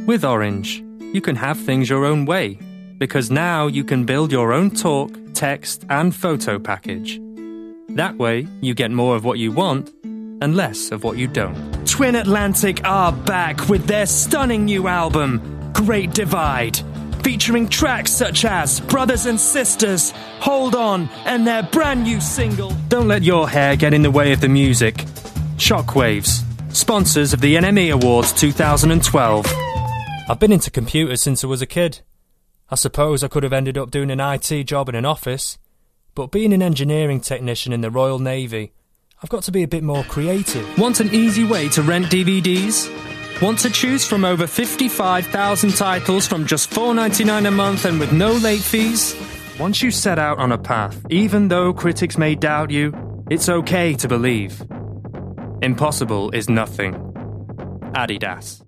With Orange, you can have things your own way, because now you can build your own talk, text, and photo package. That way, you get more of what you want and less of what you don't. Twin Atlantic are back with their stunning new album, Great Divide, featuring tracks such as Brothers and Sisters, Hold On, and their brand new single, Don't Let Your Hair Get in the Way of the Music. Shockwaves, sponsors of the NME Awards 2012. I've been into computers since I was a kid. I suppose I could have ended up doing an IT job in an office, but being an engineering technician in the Royal Navy, I've got to be a bit more creative. Want an easy way to rent DVDs? Want to choose from over 55,000 titles from just $4.99 a month and with no late fees? Once you set out on a path, even though critics may doubt you, it's okay to believe. Impossible is nothing. Adidas.